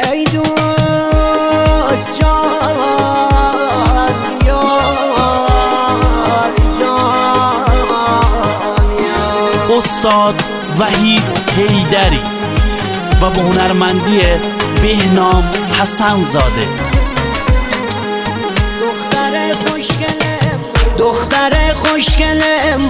ای دوست جان یار جان. استاد وحید حیدری و به هنرمندی بهنام حسن زاده. دختر خوشگل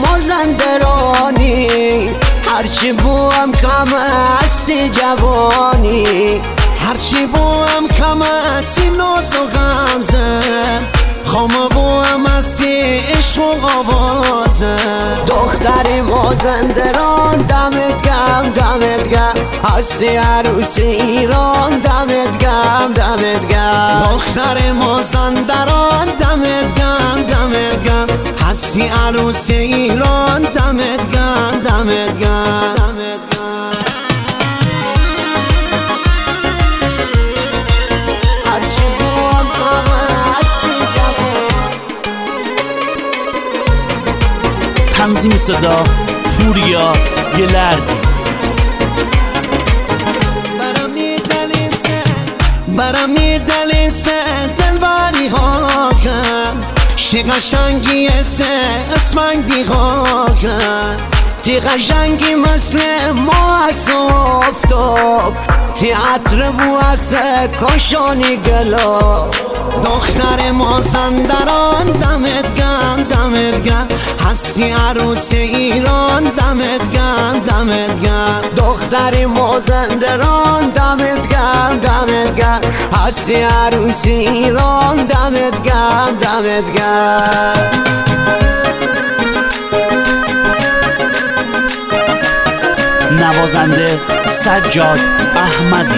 مازندرانی، هرچی بوام کم هستی جوانی، هرچی بوام کم هستی ناز و غمزه، خام بوام هستی عشق و آوازه. دختر مازندران دمت گرم دمت گرم، هستی عروس ایران دمت گرم دمت گرم. دختر مازندران دمت گرم دمت گرم، هستی عروس ایران دمت گرم دمت گرم دمت گرم. هرچی بوام کم هستی جوان. تنظیم صدا پوریا گلردی. برم دلیسه دلبری ها کن، چی قشنگی اسفنگی ها کن، تی قشنگی مثل ما از افتاب، تی عطر بو از کاشانی گلا. دختر مازندران دمت گرم دمت گرم، هستی عروس ایران دمت گرم دمت گرم. دختر مازندران دمت گرم دمت گرم، هستی عروس ایران دمت گرم دمت گرم. نوازنده سجاد احمد.